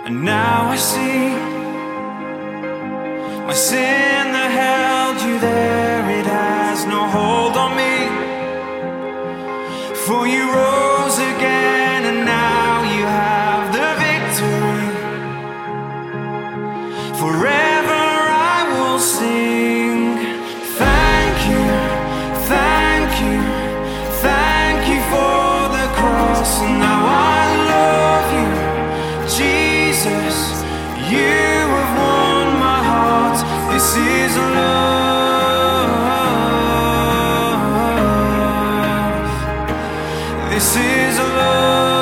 And now I see my sin that held you there, it has no hold on me. For you rose again, and now you have the victory. Forever I will sing. Thank you, thank you, thank you for the cross. And now I love you, Jesus. You have won my heart. This is love. This is love.